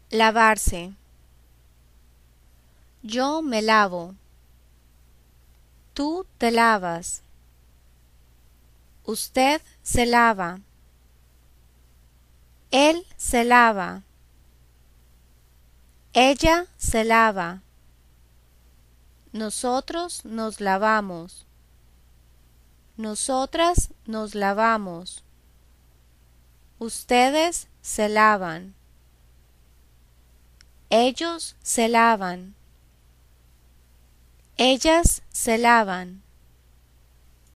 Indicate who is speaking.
Speaker 1: Lavarse. Yo me lavo. Tú te lavas. Usted se lava. Él se lava. Ella se lava. Nosotros nos lavamos. Nosotras nos lavamos. Ustedes se lavan. Ellos se lavan. Ellas se lavan.